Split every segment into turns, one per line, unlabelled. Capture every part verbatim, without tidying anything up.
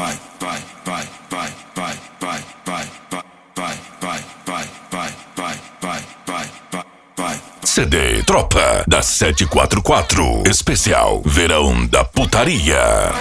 vai, vai, vai, vai, vai, vai, vai, vai, vai, vai, vai, vai, vai, vai, vai, vai.
C D Tropa da sete quatro quatro. Especial Verão da Putaria.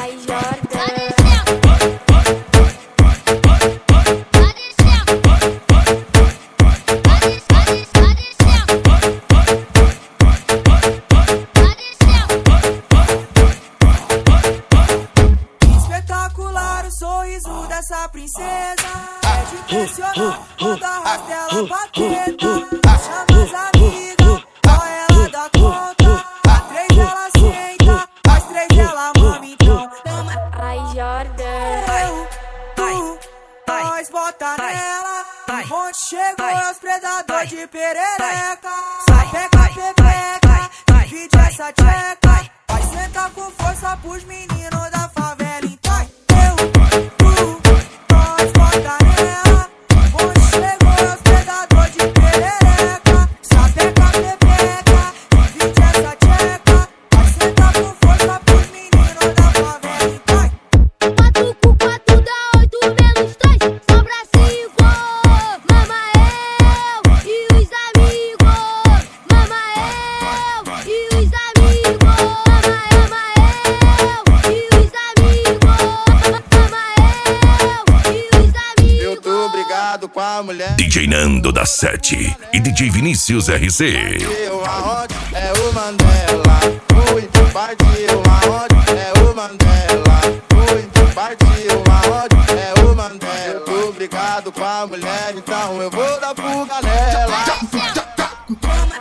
Espetacular o sorriso dessa princesa. É de impressionar quando arrasta ela pra treta. Chama as amigas, só ela dá conta. A três ela senta, as três ela mama, então toma.
Ai, Jordan.
Eu, tu, nós bota nela. Onde chegou é os predadores de perereca. Sapeca, pepeca, divide essa tcheca. Vai sentar com força pros meninos da favela, então. Eu, tu, nós bota nela. Onde chegou é os predadores de perereca. Sapeca, pepeca, divide essa tcheca. Vai sentar com força pros meninos da favela, então.
Quatro com quatro dá oito menos três, sobra cinco. Mama eu e os amigos. Mama eu e os amigos. Mama, mama eu e os amigos. Mama eu e os amigos.
Eu tô brigado com a mulher.
D J Nando da sete e D J Vinícius R C.
Eu aonde é o Mandela. Fui, partiu aonde é o Mandela. Fui, partiu aonde é o Mandela. Eu tô brigado com a mulher, então eu vou dar fuga nela.